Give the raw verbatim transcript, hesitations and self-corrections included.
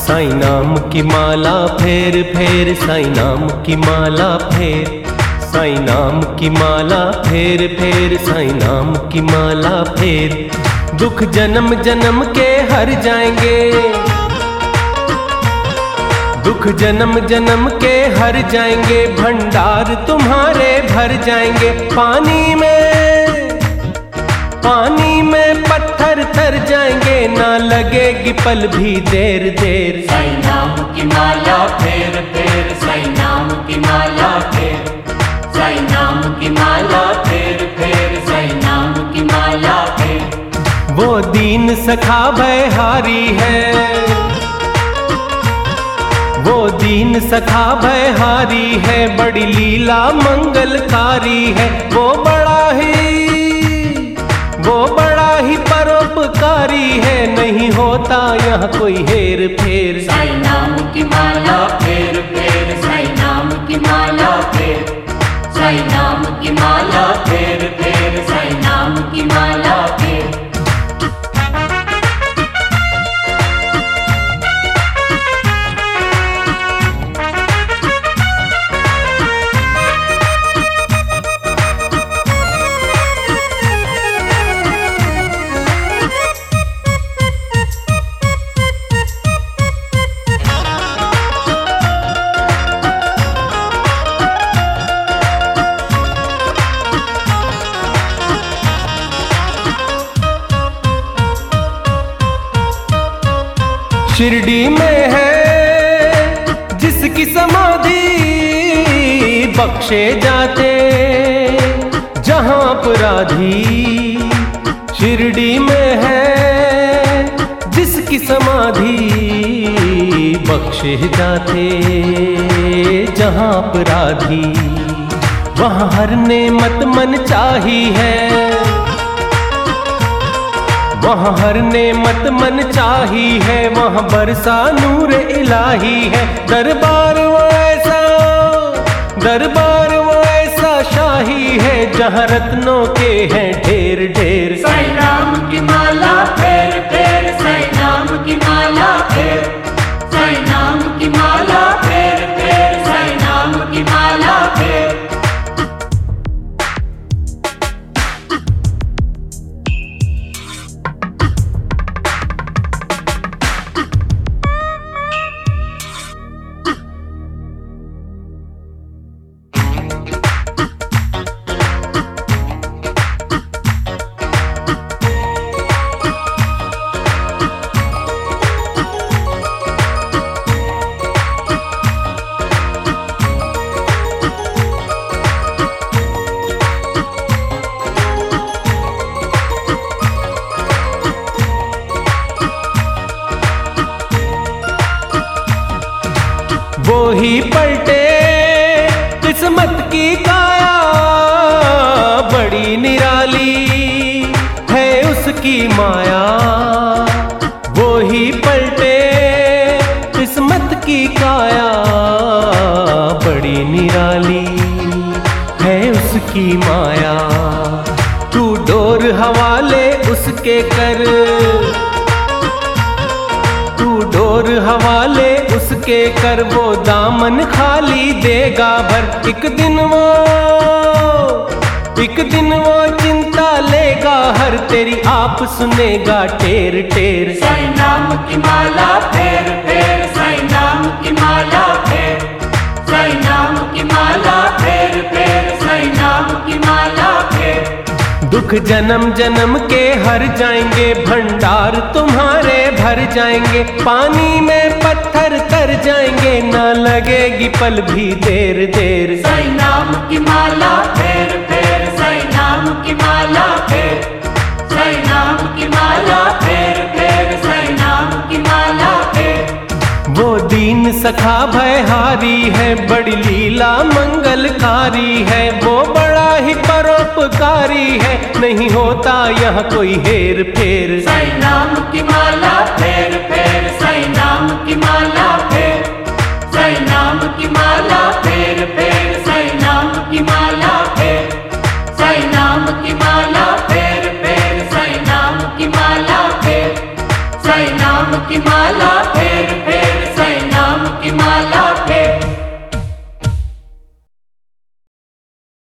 साईं नाम की माला फेर फेर, साईं नाम की माला फेर, साईं नाम की माला फेर फेर, साईं नाम की माला फेर। दुख जन्म जन्म के हर जाएंगे, दुख जन्म जन्म के हर जाएंगे, भंडार तुम्हारे भर जाएंगे। पानी में पानी में पत्थर तर जाएंगे, ना लगेगी पल भी देर देर। साईं नाम की माला फेर फेर, साईं नाम की माला फेर, साईं नाम की माला फेर फेर, साईं नाम की माला फेर। वो दीन सखा भयहारी है, वो दीन सखा भयहारी है, बड़ी लीला मंगलकारी है। वो बड़ा ही वो बड़ा ही परोपकारी है, नहीं होता यहाँ कोई हेर फेर। साईं नाम की माला फेर फेर, साईं नाम की माला फेर, साईं नाम की माला फेर फेर, साईं नाम की माला फेर। शिरडी में है जिसकी समाधि, बख्शे जाते जहां अपराधी। शिरडी में है जिसकी समाधि, बख्शे जाते जहां अपराधी। वहां हर नेमत मन चाही है, वहाँ हर नेमत मन चाही है, वहाँ बरसा नूर इलाही है। दरबार वो ऐसा दरबार वो ऐसा शाही है, जहाँ रत्नों के हैं ढेर ढेर। साईं नाम की माला फेर फेर, साईं नाम की माला फेर, साईं नाम की माला फेर फेर, साईं नाम की माला फेर। वो ही पलटे किस्मत की काया, बड़ी निराली है उसकी माया। वो ही पलटे किस्मत की काया, बड़ी निराली है उसकी माया। तू डोर हवाले उसके कर, डोर हवाले उसके कर, वो दामन खाली देगा भर। एक दिन वो एक दिन वो चिंता लेगा हर, तेरी आप सुनेगा टेर टेर। साईं नाम की माला फेर फेर, साईं नाम की माला फेर, साईं नाम की माला फेर फेर, साईं नाम की माला फेर। दुख जन्म जन्म के हर जाएंगे, भंडार तुम्हारे भर जाएंगे। पानी में पत्थर तर जाएंगे, ना लगेगी पल भी देर देर। साईं नाम की माला फेर फेर, साईं नाम की माला फेर, साईं नाम की माला फेर फेर, साईं नाम की माला फेर। वो दीन सखा भयहारी है, बड़ी लीला मंगलकारी है। वो बड़ा ही परोपकारी है, नहीं होता यहाँ कोई हेर फेर। साईं नाम की माला फेर फेर, साईं नाम की माला फेर, साईं नाम की माला फेर फेर, साईं नाम की माला फेर, साईं नाम की माला फेर फेर, साईं नाम की माला फेर, साईं नाम की माला